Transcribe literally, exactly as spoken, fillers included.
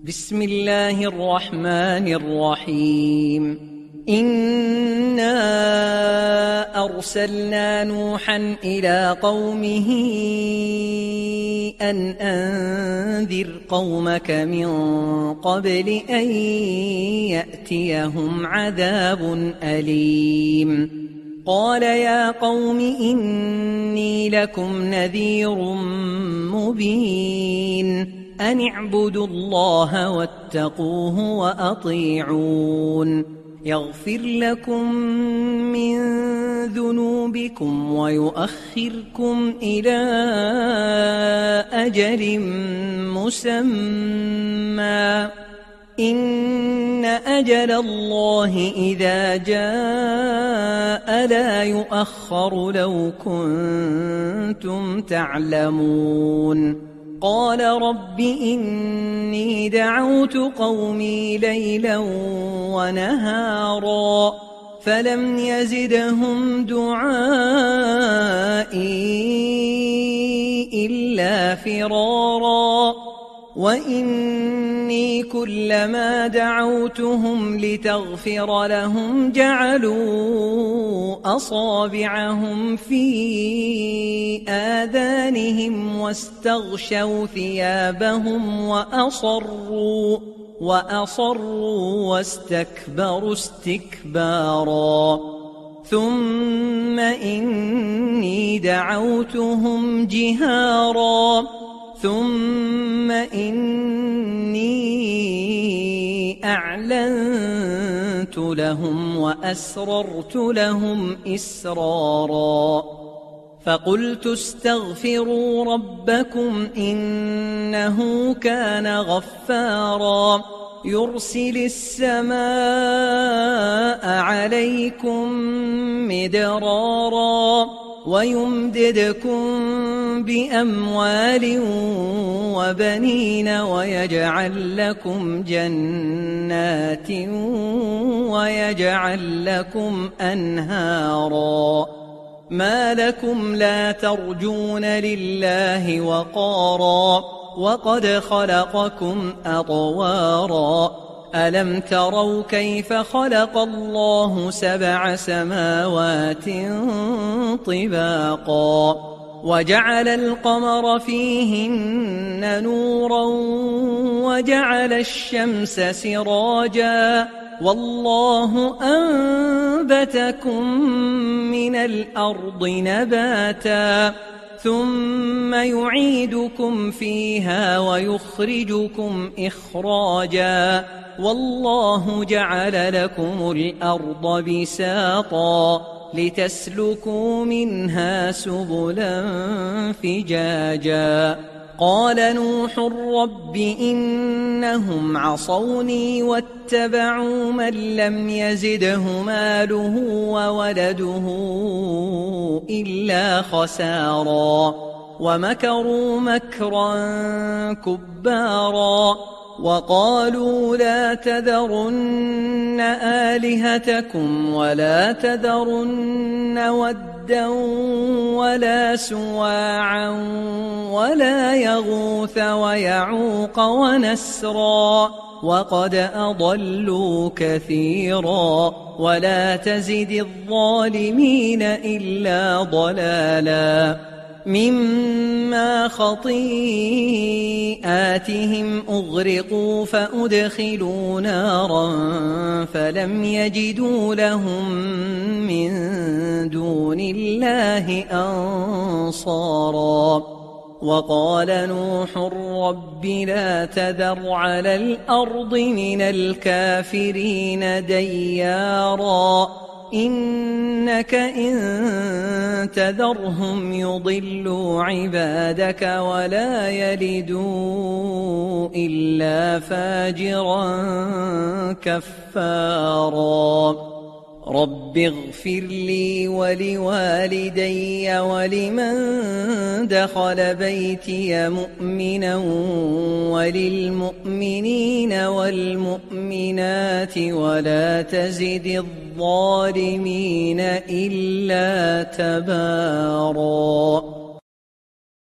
بسم الله الرحمن الرحيم. إنا أرسلنا نوحا إلى قومه أن أنذر قومك من قبل أن يأتيهم عذاب أليم. قال يا قوم إني لكم نذير مبين أن اعبدوا الله واتقوه وأطيعون يغفر لكم من ذنوبكم ويؤخركم إلى أجل مسمى إن أجل الله إذا جاء لا يؤخر لو كنتم تعلمون. قال رب إني دعوت قومي ليلا ونهارا فلم يزدهم دعائي إلا فرارا وإني كلما دعوتهم لتغفر لهم جعلوا أصابعهم في آذانهم واستغشوا ثيابهم وأصروا وأصروا واستكبروا استكبارا ثم إني دعوتهم جهارا ثم إني أعلنت لهم وأسررت لهم إسرارا فقلت استغفروا ربكم إنه كان غفارا يرسل السماء عليكم مدرارا ويمددكم بأموال وبنين ويجعل لكم جنات ويجعل لكم أنهارا ما لكم لا ترجون لله وقارا وقد خلقكم أطوارا ألم تروا كيف خلق الله سبع سماوات طباقا وجعل القمر فيهن نورا وجعل الشمس سراجا والله أنبتكم من الأرض نباتا ثم يعيدكم فيها ويخرجكم إخراجا والله جعل لكم الأرض بساطا لتسلكوا منها سبلا فجاجا قال نوح رب إنهم عصوني واتبعوا من لم يزده ماله وولده إلا خسارا ومكروا مكرا كبارا وقالوا لا تذرن آلهتكم ولا تذرن ودا ولا سواعا ولا يغوث ويعوق ونسرا وقد أضلوا كثيرا ولا تزد الظالمين إلا ضلالا مما خطيئاتهم أغرقوا فأدخلوا نارا فلم يجدوا لهم من دون الله أنصارا وقال نوح رب لا تذر على الأرض من الكافرين ديارا إنك إن تذرهم يضلوا عبادك ولا يلدوا إلا فاجرا كفارا رب اغفر لي ولوالدي ولمن دخل بيتي مؤمنا وللمؤمنين والمؤمنات ولا تزد الظالمين إلا تبارا.